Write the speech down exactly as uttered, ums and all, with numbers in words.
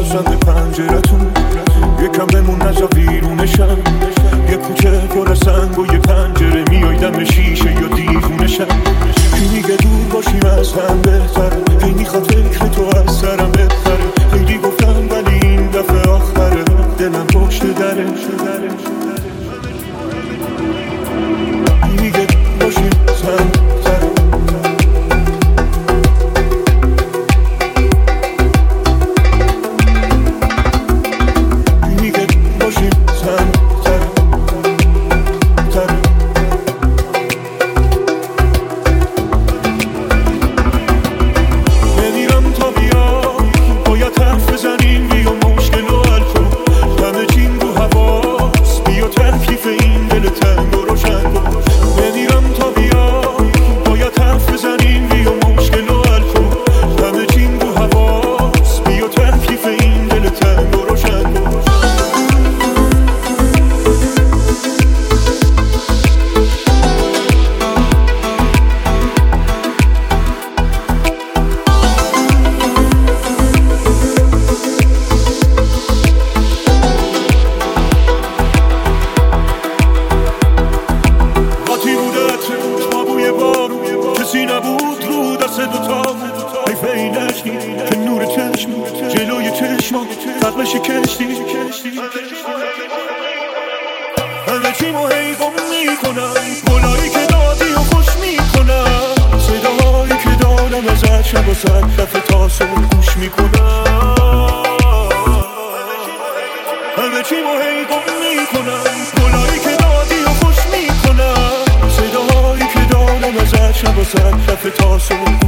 باشم پنجرتون، یکم بمون نجا ویرونشم، یه کوچه پر از سنگ و یه پنجره میای دم شیشه یا دیوونشم. کی میگه دور باشیم از هم بهتره، کی میخواد فکر تو از سرم بپره، خیلی گفتم ولی این دفعه آخره، دلم پشت دره. کی میگه دور باشیم از هم بهتره، کسی نبود رو دست دوتا، حیف این عشقی که نور چشم جلوی چشما تقل شکشتی. همه چی مو هی گم میکنم، گلایی که دادی و خوش میکنم، صداهایی که دادم ازت شب و صد دفعه تا صبح گوش میکنم. همه چی مو هی گم میکنم، گلایی که دادی و خوش میکنم، صداهایی که دادم ازت شب و صد دفعه تا صبح